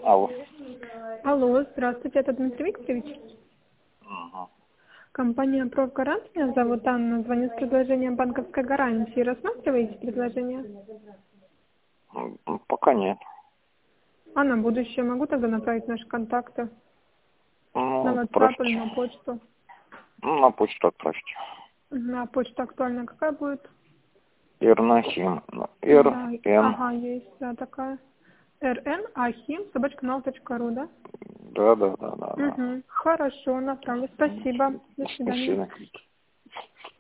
Алло. Алло, здравствуйте, это Дмитрий Викторович. Ага. Компания «Профгарант», меня зовут Анна, звоню с предложением банковской гарантии. Рассматриваете предложение? Пока нет. А на будущее могу тогда направить наши контакты? На WhatsApp Просите. или на почту? На почту отправьте. На почту актуальна какая будет? Ирнахим. Да, РН. ага, есть, да, такая. rnahim@mail.ru, да? Да. Угу. Хорошо, направлю. Спасибо. До свидания. Спасибо.